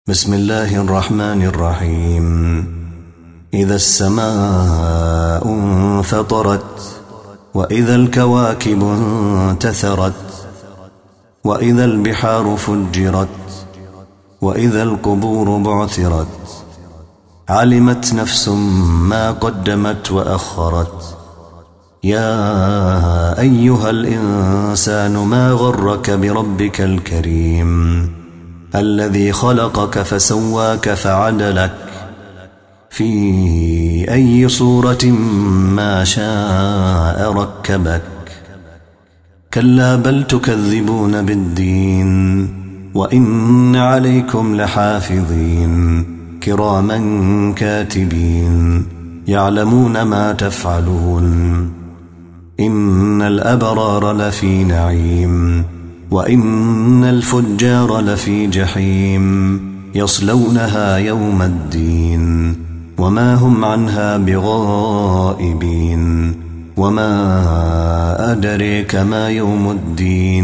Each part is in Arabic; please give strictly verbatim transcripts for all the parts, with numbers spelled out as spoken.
بسم الله الرحمن الرحيم. إذا السماء انفطرت وإذا الكواكب انتثرت وإذا البحار فجرت وإذا القبور بعثرت علمت نفس ما قدمت وأخرت. يا أيها الإنسان ما غرك بربك الكريم الذي خلقك فسواك فعدلك في أي صورة ما شاء ركبك. كلا بل تكذبون بالدين وإن عليكم لحافظين كراما كاتبين يعلمون ما تفعلون. إن الأبرار لفي نعيم وإن الفجار لفي جحيم يصلونها يوم الدين وما هم عنها بغائبين. وما أدريك ما يوم الدين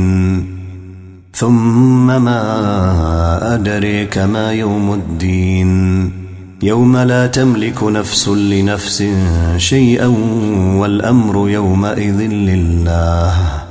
ثم ما أدريك ما يوم الدين يوم لا تملك نفس لنفس شيئا والأمر يومئذ لله.